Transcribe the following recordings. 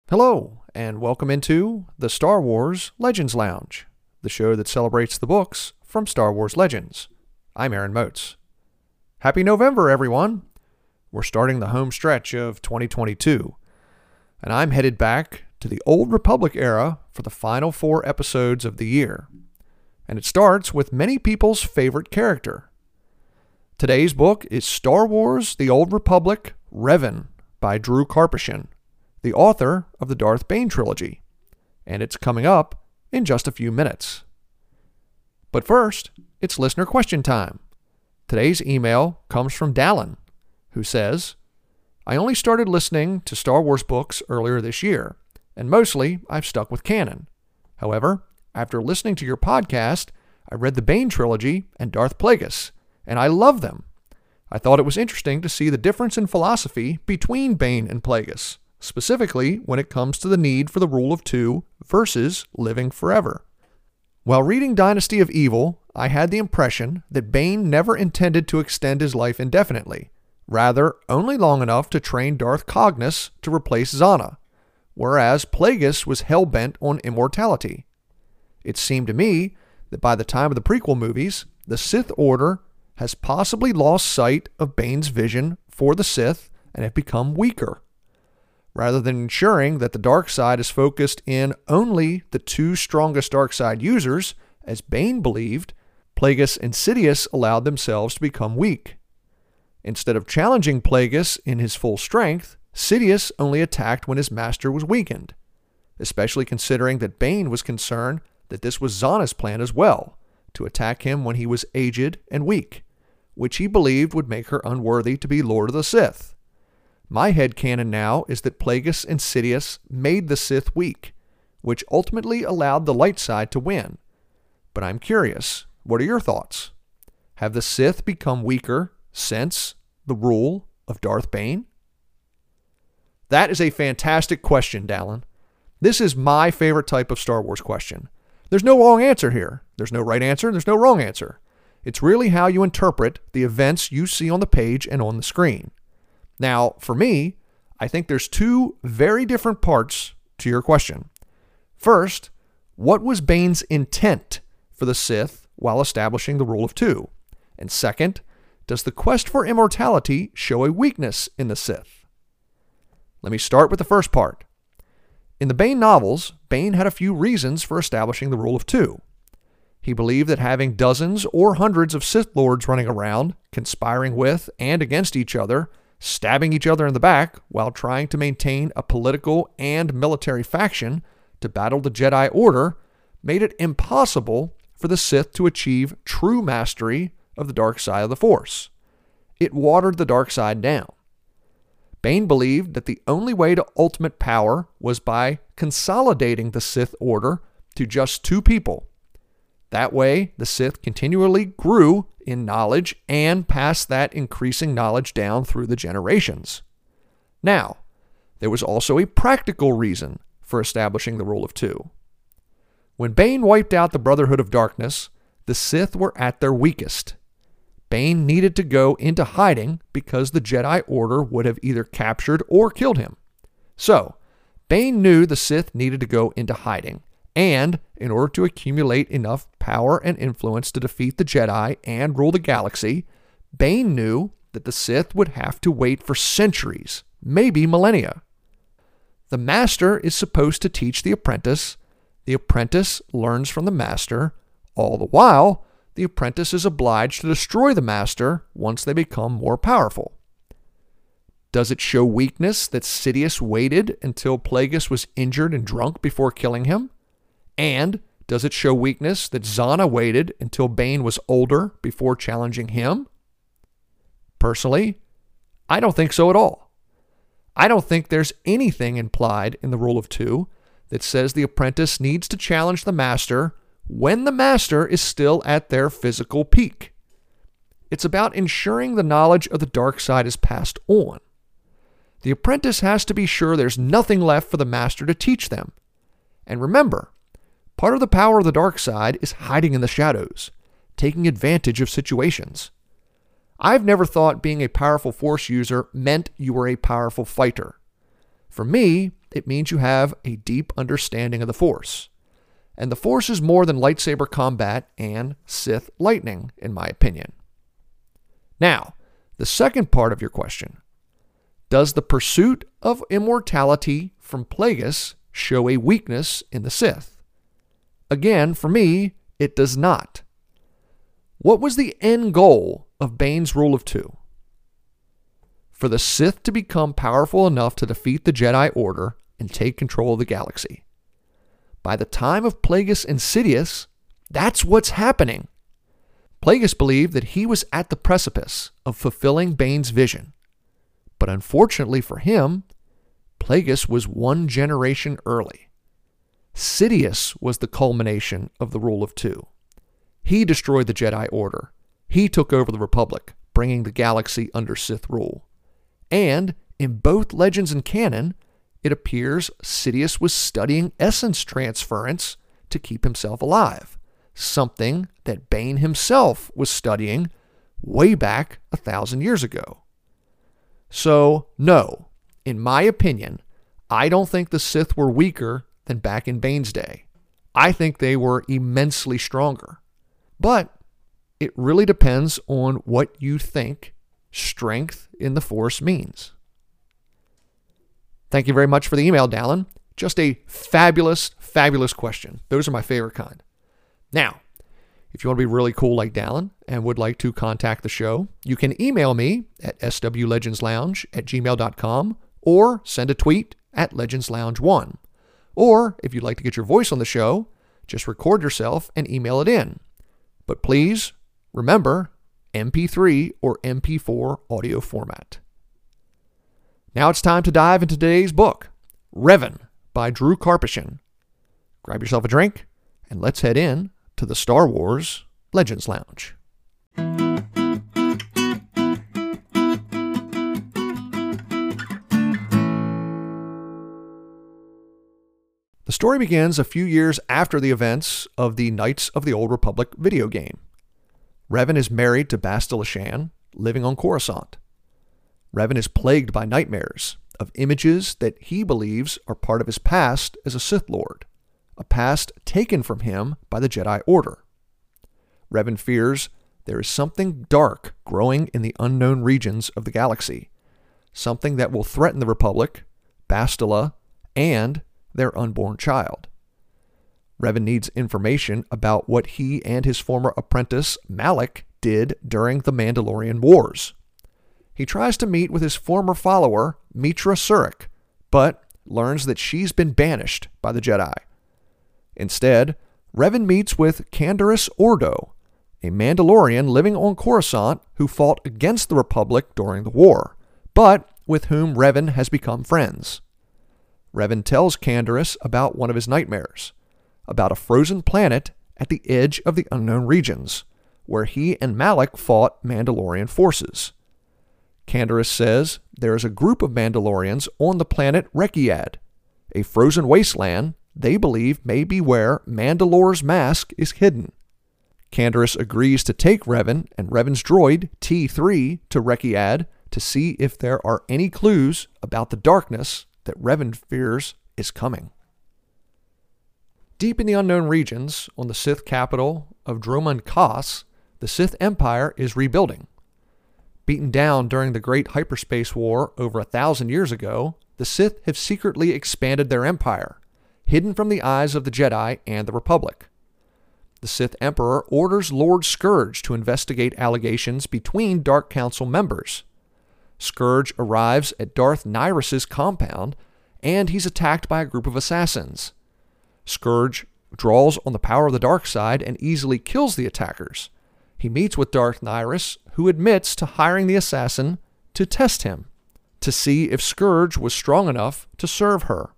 Hello, and welcome into the Star Wars Legends Lounge, the show that celebrates the books from Star Wars Legends. I'm Aaron Moats. Happy November, everyone! We're starting the home stretch of 2022, and I'm headed back to the Old Republic era for the final 4 episodes of the year. And it starts with many people's favorite character. Today's book is Star Wars The Old Republic Revan by Drew Karpyshyn, the author of the Darth Bane trilogy, and it's coming up in just a few minutes. But first, it's listener question time. Today's email comes from Dallin, who says, I only started listening to Star Wars books earlier this year, and mostly I've stuck with canon. However, after listening to your podcast, I read the Bane trilogy and Darth Plagueis, and I love them. I thought it was interesting to see the difference in philosophy between Bane and Plagueis, specifically when it comes to the need for the rule of 2 versus living forever. While reading Dynasty of Evil, I had the impression that Bane never intended to extend his life indefinitely, rather only long enough to train Darth Cognos to replace Zana, whereas Plagueis was hell-bent on immortality. It seemed to me that by the time of the prequel movies, the Sith Order has possibly lost sight of Bane's vision for the Sith and have become weaker. Rather than ensuring that the dark side is focused in only the 2 strongest dark side users, as Bane believed, Plagueis and Sidious allowed themselves to become weak. Instead of challenging Plagueis in his full strength, Sidious only attacked when his master was weakened, especially considering that Bane was concerned that this was Zana's plan as well, to attack him when he was aged and weak, which he believed would make her unworthy to be Lord of the Sith. My headcanon now is that Plagueis and Sidious made the Sith weak, which ultimately allowed the light side to win. But I'm curious, what are your thoughts? Have the Sith become weaker since the rule of Darth Bane? That is a fantastic question, Dallin. This is my favorite type of Star Wars question. There's no wrong answer here. There's no right answer. There's no wrong answer. It's really how you interpret the events you see on the page and on the screen. Now, for me, I think there's 2 very different parts to your question. First, what was Bane's intent for the Sith while establishing the rule of 2? And second, does the quest for immortality show a weakness in the Sith? Let me start with the first part. In the Bane novels, Bane had a few reasons for establishing the rule of 2. He believed that having dozens or hundreds of Sith Lords running around, conspiring with and against each other, stabbing each other in the back while trying to maintain a political and military faction to battle the Jedi Order, made it impossible for the Sith to achieve true mastery of the dark side of the Force. It watered the dark side down. Bane believed that the only way to ultimate power was by consolidating the Sith Order to just 2 people. That way, the Sith continually grew in knowledge and passed that increasing knowledge down through the generations. Now, there was also a practical reason for establishing the rule of 2. When Bane wiped out the Brotherhood of Darkness, the Sith were at their weakest. Bane needed to go into hiding because the Jedi Order would have either captured or killed him. So, Bane knew the Sith needed to go into hiding, and in order to accumulate enough power and influence to defeat the Jedi and rule the galaxy, Bane knew that the Sith would have to wait for centuries, maybe millennia. The Master is supposed to teach the apprentice learns from the Master, all the while, the apprentice is obliged to destroy the Master once they become more powerful. Does it show weakness that Sidious waited until Plagueis was injured and drunk before killing him? And does it show weakness that Zana waited until Bane was older before challenging him? Personally, I don't think so at all. I don't think there's anything implied in the Rule of 2 that says the apprentice needs to challenge the Master when the Master is still at their physical peak. It's about ensuring the knowledge of the dark side is passed on. The apprentice has to be sure there's nothing left for the Master to teach them. And remember, part of the power of the dark side is hiding in the shadows, taking advantage of situations. I've never thought being a powerful Force user meant you were a powerful fighter. For me, it means you have a deep understanding of the Force. And the Force is more than lightsaber combat and Sith lightning, in my opinion. Now, the second part of your question. Does the pursuit of immortality from Plagueis show a weakness in the Sith? Again, for me, it does not. What was the end goal of Bane's Rule of Two? For the Sith to become powerful enough to defeat the Jedi Order and take control of the galaxy. By the time of Plagueis and Sidious, that's what's happening. Plagueis believed that he was at the precipice of fulfilling Bane's vision. But unfortunately for him, Plagueis was one generation early. Sidious was the culmination of the Rule of Two. He destroyed the Jedi Order. He took over the Republic, bringing the galaxy under Sith rule. And in both legends and canon, it appears Sidious was studying essence transference to keep himself alive, something that Bane himself was studying way back 1,000 years ago. So, no, in my opinion, I don't think the Sith were weaker than back in Bane's day. I think they were immensely stronger. But it really depends on what you think strength in the Force means. Thank you very much for the email, Dallin. Just a fabulous, fabulous question. Those are my favorite kind. Now, if you want to be really cool like Dallin and would like to contact the show, you can email me at swlegendslounge@gmail.com or send a tweet at legendslounge1. Or if you'd like to get your voice on the show, just record yourself and email it in. But please remember MP3 or MP4 audio format. Now it's time to dive into today's book, Revan by Drew Karpyshyn. Grab yourself a drink and let's head in to the Star Wars Legends Lounge. The story begins a few years after the events of the Knights of the Old Republic video game. Revan is married to Bastila Shan, living on Coruscant. Revan is plagued by nightmares of images that he believes are part of his past as a Sith Lord, a past taken from him by the Jedi Order. Revan fears there is something dark growing in the unknown regions of the galaxy, something that will threaten the Republic, Bastila, and their unborn child. Revan needs information about what he and his former apprentice, Malak, did during the Mandalorian Wars. He tries to meet with his former follower, Meetra Surik, but learns that she's been banished by the Jedi. Instead, Revan meets with Canderous Ordo, a Mandalorian living on Coruscant who fought against the Republic during the war, but with whom Revan has become friends. Revan tells Canderous about one of his nightmares, about a frozen planet at the edge of the unknown regions, where he and Malak fought Mandalorian forces. Canderous says there is a group of Mandalorians on the planet Rekiad, a frozen wasteland they believe may be where Mandalore's mask is hidden. Canderous agrees to take Revan and Revan's droid, T3, to Rekiad to see if there are any clues about the darkness that Revan fears is coming. Deep in the unknown regions, on the Sith capital of Dromund Kaas, the Sith Empire is rebuilding. Beaten down during the Great Hyperspace War over 1,000 years ago, the Sith have secretly expanded their empire, hidden from the eyes of the Jedi and the Republic. The Sith Emperor orders Lord Scourge to investigate allegations between Dark Council members. Scourge arrives at Darth Nihilus' compound, and he's attacked by a group of assassins. Scourge draws on the power of the dark side and easily kills the attackers. He meets with Darth Nihilus, who admits to hiring the assassin to test him, to see if Scourge was strong enough to serve her.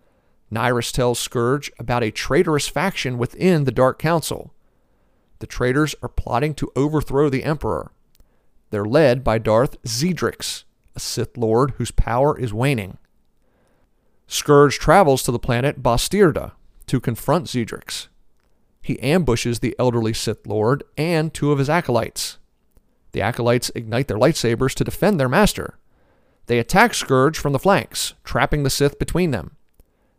Nihilus tells Scourge about a traitorous faction within the Dark Council. The traitors are plotting to overthrow the Emperor. They're led by Darth Xedrix, a Sith Lord whose power is waning. Scourge travels to the planet Bastirda to confront Xedrix. He ambushes the elderly Sith Lord and two of his acolytes. The acolytes ignite their lightsabers to defend their master. They attack Scourge from the flanks, trapping the Sith between them.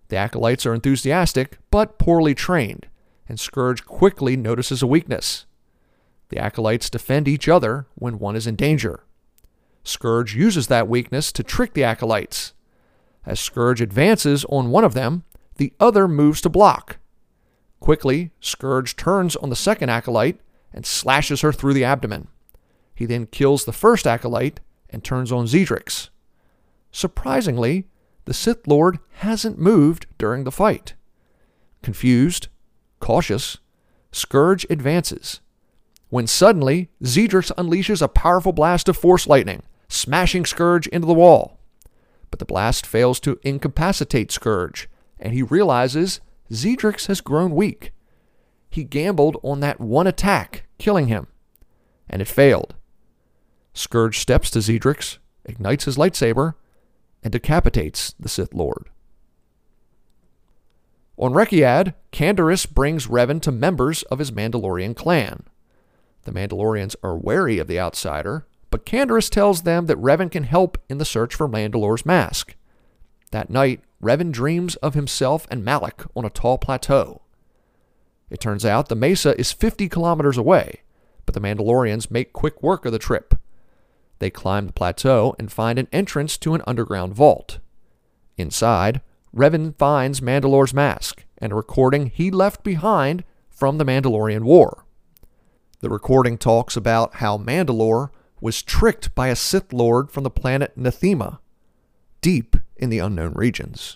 The acolytes are enthusiastic, but poorly trained, and Scourge quickly notices a weakness. The acolytes defend each other when one is in danger. Scourge uses that weakness to trick the acolytes. As Scourge advances on one of them, the other moves to block. Quickly, Scourge turns on the second acolyte and slashes her through the abdomen. He then kills the first acolyte and turns on Xedrix. Surprisingly, the Sith Lord hasn't moved during the fight. Confused, cautious, Scourge advances, when suddenly Xedrix unleashes a powerful blast of Force lightning, smashing Scourge into the wall. But the blast fails to incapacitate Scourge, and he realizes Xedrix has grown weak. He gambled on that one attack, killing him, and it failed. Scourge steps to Xedrix, ignites his lightsaber, and decapitates the Sith Lord. On Rekiad, Canderous brings Revan to members of his Mandalorian clan. The Mandalorians are wary of the outsider, but Canderous tells them that Revan can help in the search for Mandalore's mask. That night, Revan dreams of himself and Malak on a tall plateau. It turns out the mesa is 50 kilometers away, but the Mandalorians make quick work of the trip. They climb the plateau and find an entrance to an underground vault. Inside, Revan finds Mandalore's mask and a recording he left behind from the Mandalorian War. The recording talks about how Mandalore was tricked by a Sith Lord from the planet Nathema, deep in the unknown regions.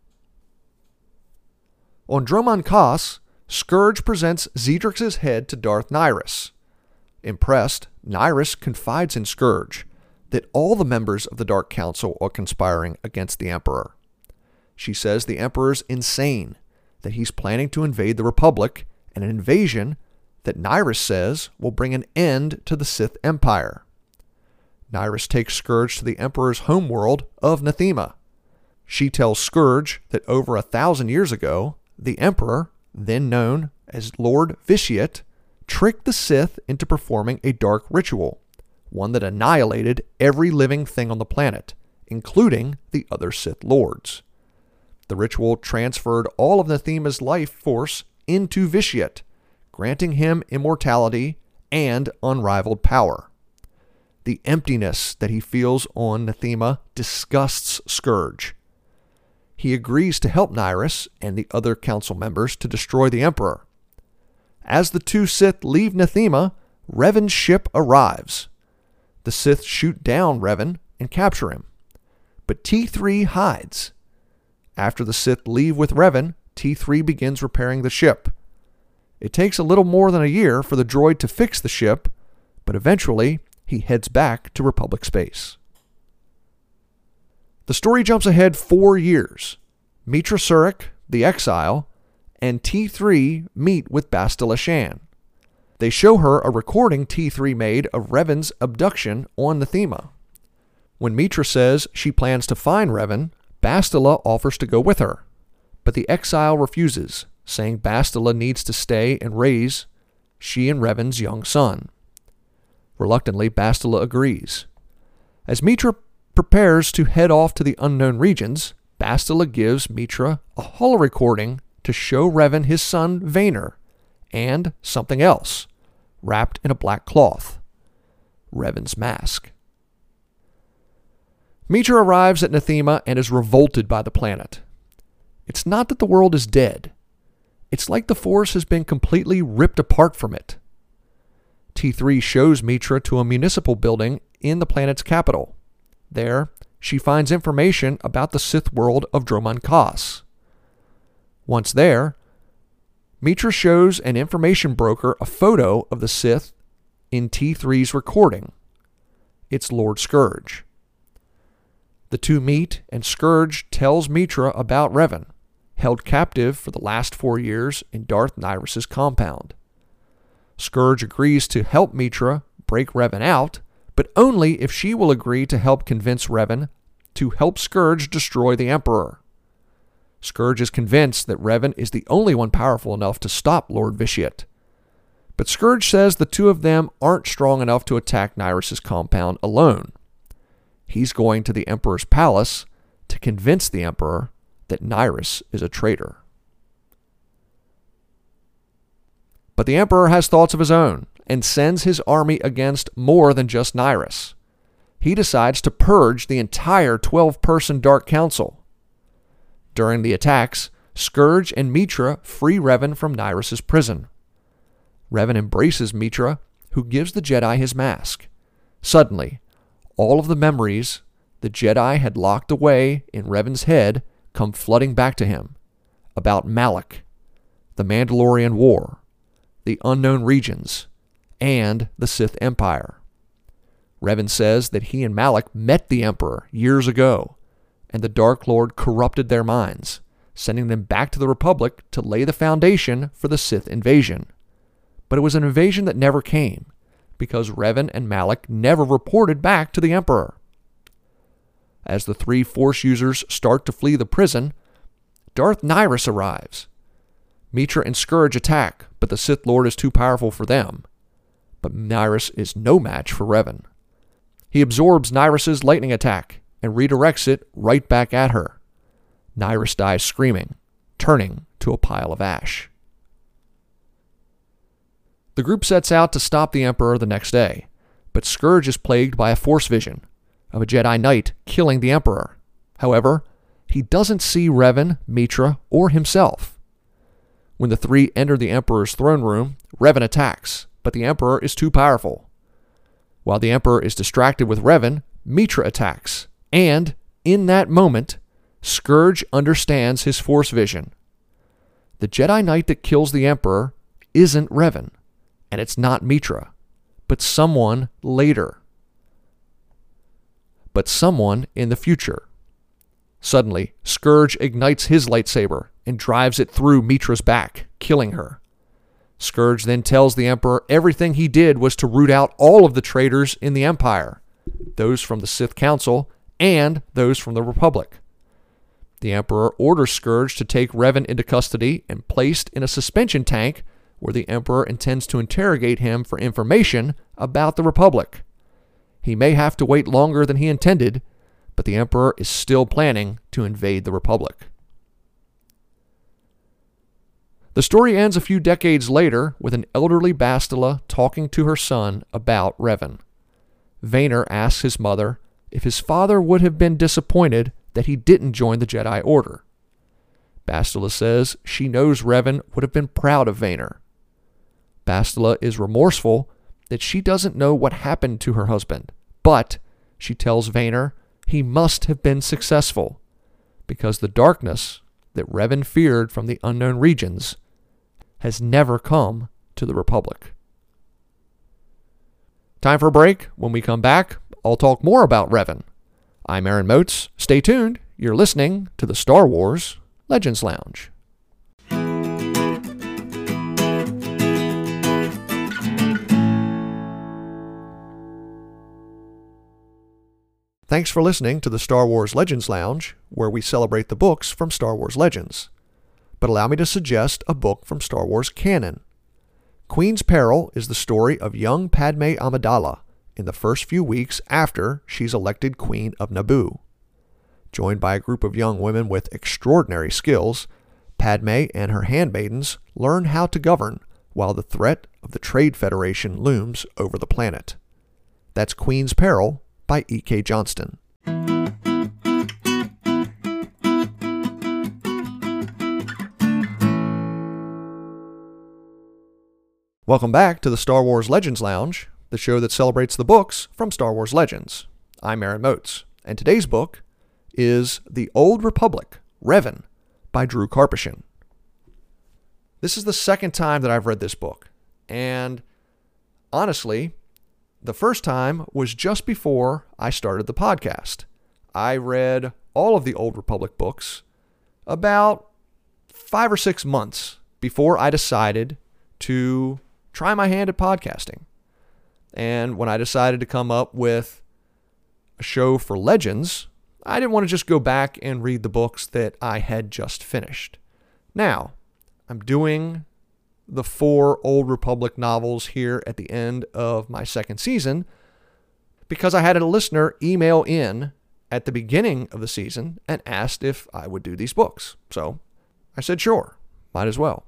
On Dromund Kaas, Scourge presents Xedrix's head to Darth Nihilus. Impressed, Nihilus confides in Scourge that all the members of the Dark Council are conspiring against the Emperor. She says the Emperor's insane, that he's planning to invade the Republic, and an invasion that Nihilus says will bring an end to the Sith Empire. Nihilus takes Scourge to the Emperor's homeworld of Nathema. She tells Scourge that over 1,000 years ago, the Emperor, then known as Lord Vitiate, tricked the Sith into performing a dark ritual, one that annihilated every living thing on the planet, including the other Sith Lords. The ritual transferred all of Nathema's life force into Vitiate, granting him immortality and unrivaled power. The emptiness that he feels on Nathema disgusts Scourge. He agrees to help Nihilus and the other council members to destroy the Emperor. As the two Sith leave Nathema, Revan's ship arrives. The Sith shoot down Revan and capture him, but T3 hides. After the Sith leave with Revan, T3 begins repairing the ship. It takes a little more than a year for the droid to fix the ship, but eventually he heads back to Republic space. The story jumps ahead 4 years. Meetra Surik, the Exile, and T3 meet with Bastila Shan. They show her a recording T3 made of Revan's abduction on Nathema. When Meetra says she plans to find Revan, Bastila offers to go with her, but the Exile refuses, saying Bastila needs to stay and raise she and Revan's young son. Reluctantly, Bastila agrees. As Meetra prepares to head off to the unknown regions, Bastila gives Meetra a holo-recording to show Revan his son Vaynor, and something else, wrapped in a black cloth, Revan's mask. Meetra arrives at Nathema and is revolted by the planet. It's not that the world is dead. It's like the Force has been completely ripped apart from it. T3 shows Meetra to a municipal building in the planet's capital. There, she finds information about the Sith world of Dromund Kaas. Once there, Meetra shows an information broker a photo of the Sith in T3's recording. It's Lord Scourge. The two meet, and Scourge tells Meetra about Revan, held captive for the last 4 years in Darth Nihilus' compound. Scourge agrees to help Meetra break Revan out, but only if she will agree to help convince Revan to help Scourge destroy the Emperor. Scourge is convinced that Revan is the only one powerful enough to stop Lord Vitiate. But Scourge says the two of them aren't strong enough to attack Nihilus' compound alone. He's going to the Emperor's palace to convince the Emperor that Nyrus is a traitor. But the Emperor has thoughts of his own and sends his army against more than just Nyrus. He decides to purge the entire 12-person Dark Council. During the attacks, Scourge and Mitra free Revan from Nyrus' prison. Revan embraces Mitra, who gives the Jedi his mask. Suddenly, all of the memories the Jedi had locked away in Revan's head come flooding back to him about Malak, the Mandalorian War, the Unknown Regions, and the Sith Empire. Revan says that he and Malak met the Emperor years ago, and the Dark Lord corrupted their minds, sending them back to the Republic to lay the foundation for the Sith invasion. But it was an invasion that never came, because Revan and Malak never reported back to the Emperor. As the three Force users start to flee the prison, Darth Nyrus arrives. Mitra and Scourge attack, but the Sith Lord is too powerful for them. But Nyrus is no match for Revan. He absorbs Nyrus' lightning attack and redirects it right back at her. Nyrus dies screaming, turning to a pile of ash. The group sets out to stop the Emperor the next day, but Scourge is plagued by a Force vision of a Jedi Knight killing the Emperor. However, he doesn't see Revan, Mitra, or himself. When the three enter the Emperor's throne room, Revan attacks, but the Emperor is too powerful. While the Emperor is distracted with Revan, Mitra attacks, and in that moment, Scourge understands his Force vision. The Jedi Knight that kills the Emperor isn't Revan, and it's not Mitra, but someone later. But someone in the future. Suddenly, Scourge ignites his lightsaber and drives it through Mitra's back, killing her. Scourge then tells the Emperor everything he did was to root out all of the traitors in the Empire, those from the Sith Council and those from the Republic. The Emperor orders Scourge to take Revan into custody and placed in a suspension tank where the Emperor intends to interrogate him for information about the Republic. He may have to wait longer than he intended, but the Emperor is still planning to invade the Republic. The story ends a few decades later with an elderly Bastila talking to her son about Revan. Vaynor asks his mother if his father would have been disappointed that he didn't join the Jedi Order. Bastila says she knows Revan would have been proud of Vaynor. Bastila is remorseful that she doesn't know what happened to her husband, but she tells Vaynor he must have been successful because the darkness that Revan feared from the Unknown Regions has never come to the Republic. Time for a break. When we come back, I'll talk more about Revan. I'm Aaron Moats. Stay tuned. You're listening to the Star Wars Legends Lounge. Thanks for listening to the Star Wars Legends Lounge, where we celebrate the books from Star Wars Legends. But allow me to suggest a book from Star Wars canon. Queen's Peril is the story of young Padme Amidala in the first few weeks after she's elected Queen of Naboo. Joined by a group of young women with extraordinary skills, Padme and her handmaidens learn how to govern while the threat of the Trade Federation looms over the planet. That's Queen's Peril by E.K. Johnston. Welcome back to the Star Wars Legends Lounge, the show that celebrates the books from Star Wars Legends. I'm Aaron Moats, and today's book is The Old Republic, Revan, by Drew Karpyshyn. This is the second time that I've read this book, and honestly, the first time was just before I started the podcast. I read all of the Old Republic books about 5 or 6 months before I decided to try my hand at podcasting. And when I decided to come up with a show for Legends, I didn't want to just go back and read the books that I had just finished. Now, I'm doing the 4 Old Republic novels here at the end of my second season because I had a listener email in at the beginning of the season and asked if I would do these books. So I said, sure, might as well.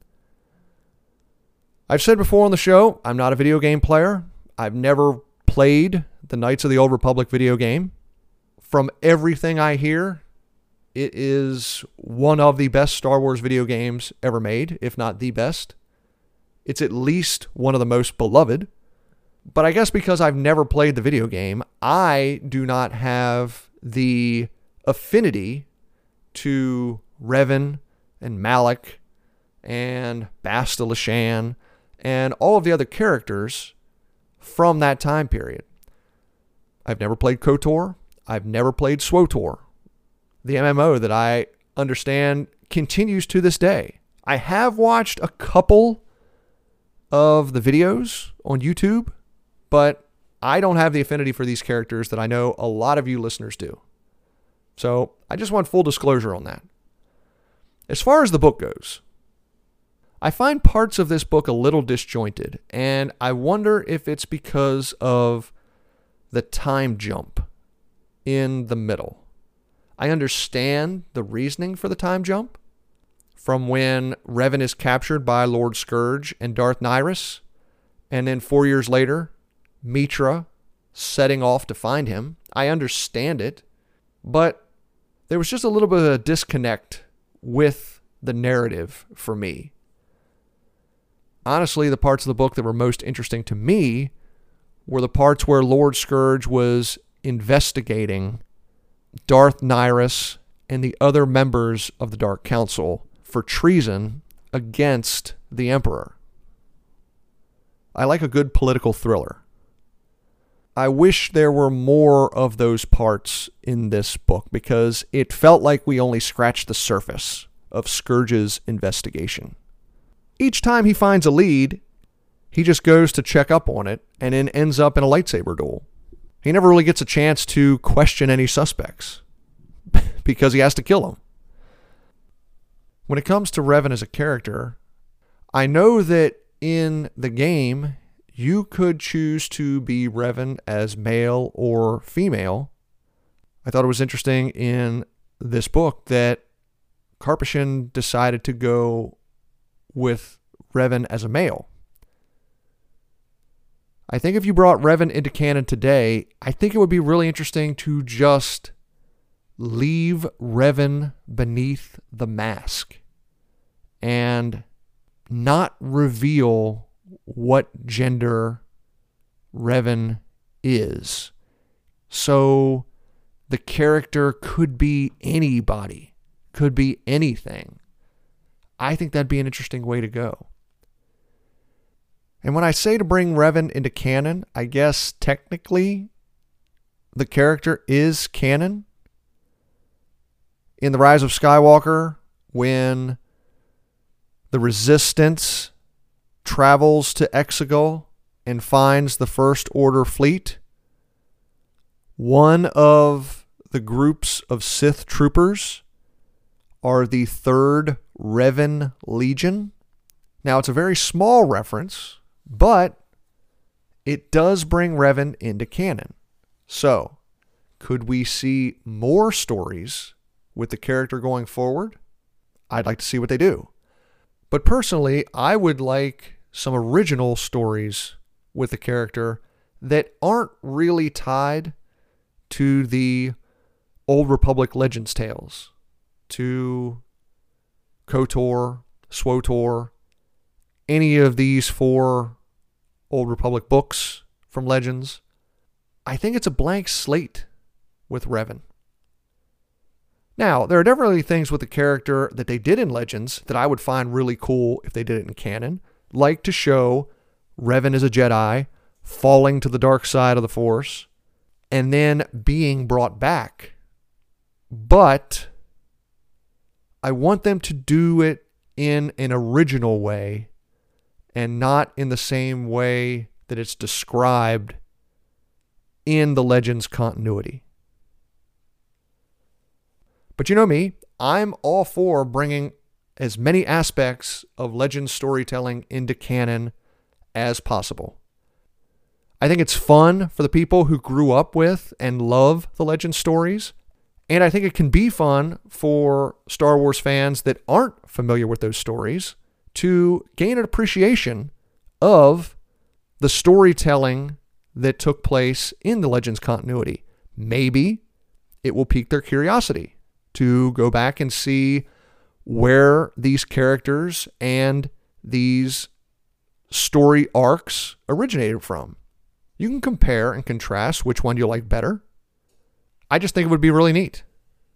I've said before on the show, I'm not a video game player. I've never played the Knights of the Old Republic video game. From everything I hear, it is one of the best Star Wars video games ever made, if not the best. It's at least one of the most beloved. But I guess because I've never played the video game, I do not have the affinity to Revan and Malak and Basta Lashan and all of the other characters from that time period. I've never played KOTOR. I've never played SWOTOR, the MMO that I understand continues to this day. I have watched a couple of the videos on YouTube, but I don't have the affinity for these characters that I know a lot of you listeners do. So I just want full disclosure on that. As far as the book goes, I find parts of this book a little disjointed, and I wonder if it's because of the time jump in the middle. I understand the reasoning for the time jump from when Revan is captured by Lord Scourge and Darth Nihilus, and then 4 years later, Mitra setting off to find him. I understand it, but there was just a little bit of a disconnect with the narrative for me. Honestly, the parts of the book that were most interesting to me were the parts where Lord Scourge was investigating Darth Nihilus and the other members of the Dark Council for treason against the Emperor. I like a good political thriller. I wish there were more of those parts in this book because it felt like we only scratched the surface of Scourge's investigation. Each time he finds a lead, he just goes to check up on it and then ends up in a lightsaber duel. He never really gets a chance to question any suspects because he has to kill them. When it comes to Revan as a character, I know that in the game, you could choose to be Revan as male or female. I thought it was interesting in this book that Karpyshyn decided to go with Revan as a male. I think if you brought Revan into canon today, I think it would be really interesting to just leave Revan beneath the mask and not reveal what gender Revan is. So the character could be anybody, could be anything. I think that'd be an interesting way to go. And when I say to bring Revan into canon, I guess technically the character is canon. In The Rise of Skywalker, when the Resistance travels to Exegol and finds the First Order fleet, one of the groups of Sith troopers are the 3rd Revan Legion. Now, it's a very small reference, but it does bring Revan into canon. So, could we see more stories with the character going forward? I'd like to see what they do. But personally, I would like some original stories with the character that aren't really tied to the Old Republic Legends tales, to KOTOR, SWOTOR, any of these 4 Old Republic books from Legends. I think it's a blank slate with Revan. Now, there are definitely things with the character that they did in Legends that I would find really cool if they did it in canon, like to show Revan as a Jedi falling to the dark side of the Force and then being brought back. But I want them to do it in an original way and not in the same way that it's described in the Legends continuity. But you know me, I'm all for bringing as many aspects of Legends storytelling into canon as possible. I think it's fun for the people who grew up with and love the Legends stories. And I think it can be fun for Star Wars fans that aren't familiar with those stories to gain an appreciation of the storytelling that took place in the Legends continuity. Maybe it will pique their curiosity to go back and see where these characters and these story arcs originated from. You can compare and contrast which one you like better. I just think it would be really neat.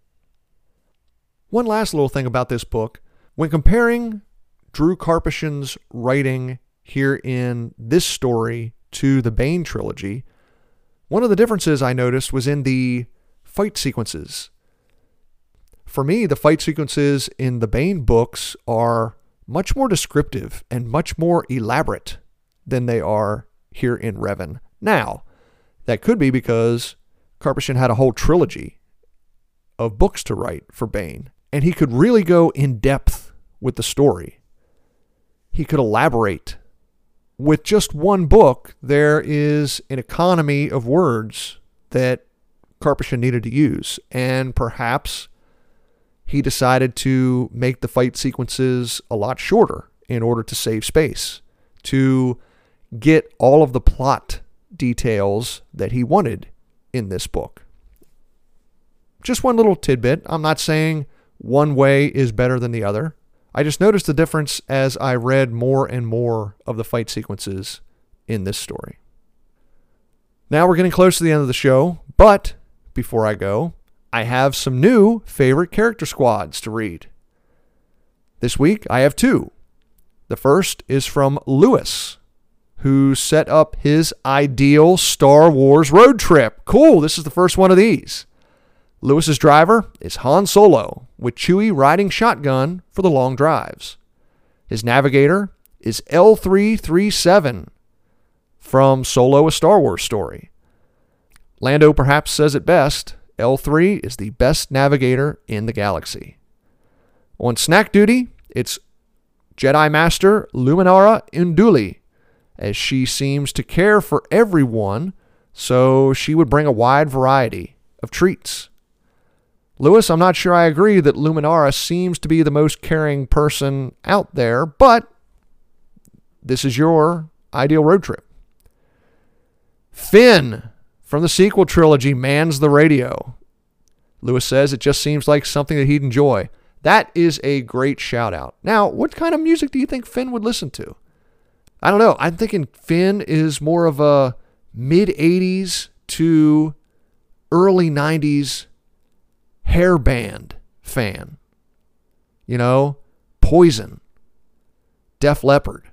One last little thing about this book. When comparing Drew Karpyshyn's writing here in this story to the Bane trilogy, one of the differences I noticed was in the fight sequences. For me, the fight sequences in the Bane books are much more descriptive and much more elaborate than they are here in Revan. Now, that could be because Karpyshyn had a whole trilogy of books to write for Bane, and he could really go in depth with the story. He could elaborate. With just one book, there is an economy of words that Karpyshyn needed to use, and perhaps he decided to make the fight sequences a lot shorter in order to save space, to get all of the plot details that he wanted in this book. Just one little tidbit. I'm not saying one way is better than the other. I just noticed the difference as I read more and more of the fight sequences in this story. Now we're getting close to the end of the show, but before I go, I have some new favorite character squads to read. This week, I have two. The first is from Lewis, who set up his ideal Star Wars road trip. Cool, this is the first one of these. Lewis's driver is Han Solo, with Chewie riding shotgun for the long drives. His navigator is L337 from Solo: A Star Wars Story. Lando perhaps says it best, L3 is the best navigator in the galaxy. On snack duty, it's Jedi Master Luminara Unduli, as she seems to care for everyone, so she would bring a wide variety of treats. Lewis, I'm not sure I agree that Luminara seems to be the most caring person out there, but this is your ideal road trip. Finn from the sequel trilogy mans the radio. Lewis says it just seems like something that he'd enjoy. That is a great shout out. Now, what kind of music do you think Finn would listen to? I don't know. I'm thinking Finn is more of a mid-80s to early 90s hair band fan. You know, Poison, Def Leppard,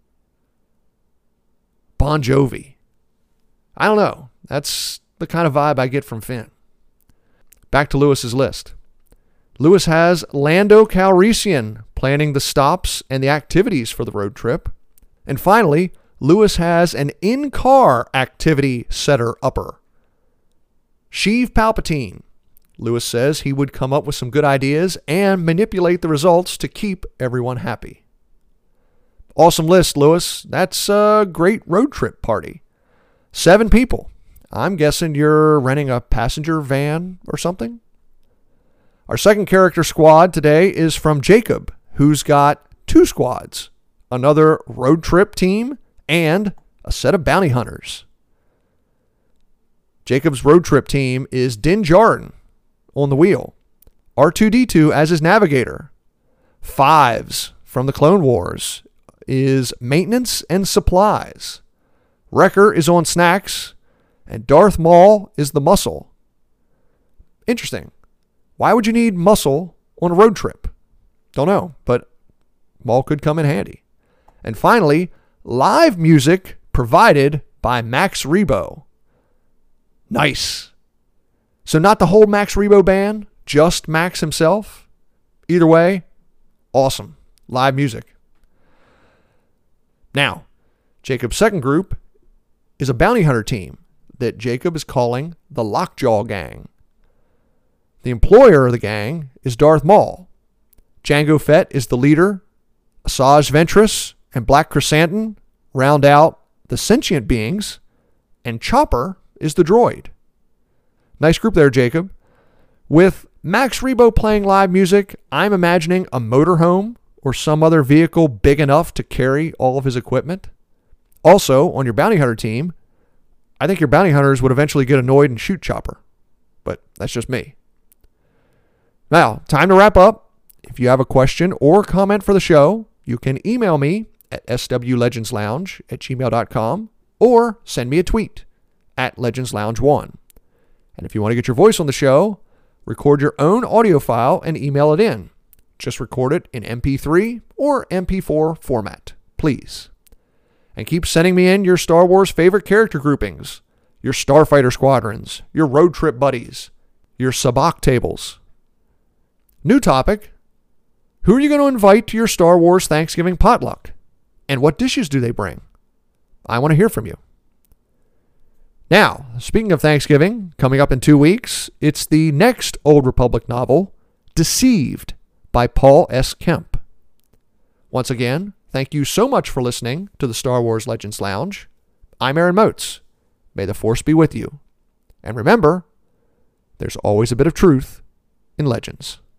Bon Jovi. I don't know. That's the kind of vibe I get from Finn. Back to Lewis's list. Lewis has Lando Calrissian planning the stops and the activities for the road trip. And finally, Lewis has an in-car activity setter-upper. Sheev Palpatine. Lewis says he would come up with some good ideas and manipulate the results to keep everyone happy. Awesome list, Lewis. That's a great road trip party. 7 people. I'm guessing you're renting a passenger van or something. Our second character squad today is from Jacob, who's got 2 squads, another road trip team, and a set of bounty hunters. Jacob's road trip team is Din Djarin on the wheel, R2-D2 as his navigator. Fives from the Clone Wars is maintenance and supplies. Wrecker is on snacks, and Darth Maul is the muscle. Interesting. Why would you need muscle on a road trip? Don't know, but Maul could come in handy. And finally, live music provided by Max Rebo. Nice. So not the whole Max Rebo band, just Max himself. Either way, awesome. Live music. Now, Jacob's second group is a bounty hunter team that Jacob is calling the Lockjaw Gang. The employer of the gang is Darth Maul. Jango Fett is the leader. Asajj Ventress and Black Krrsantan round out the sentient beings and Chopper is the droid. Nice group there, Jacob. With Max Rebo playing live music, I'm imagining a motorhome or some other vehicle big enough to carry all of his equipment. Also, on your bounty hunter team, I think your bounty hunters would eventually get annoyed and shoot Chopper. But that's just me. Now, time to wrap up. If you have a question or comment for the show, you can email me at swlegendslounge@gmail.com or send me a tweet at legendslounge1. And if you want to get your voice on the show, record your own audio file and email it in. Just record it in MP3 or MP4 format, please. And keep sending me in your Star Wars favorite character groupings, your starfighter squadrons, your road trip buddies, your sabacc tables. New topic. Who are you going to invite to your Star Wars Thanksgiving potluck? And what dishes do they bring? I want to hear from you. Now, speaking of Thanksgiving, coming up in 2 weeks, it's the next Old Republic novel, Deceived, by Paul S. Kemp. Once again, thank you so much for listening to the Star Wars Legends Lounge. I'm Aaron Moats. May the Force be with you. And remember, there's always a bit of truth in Legends.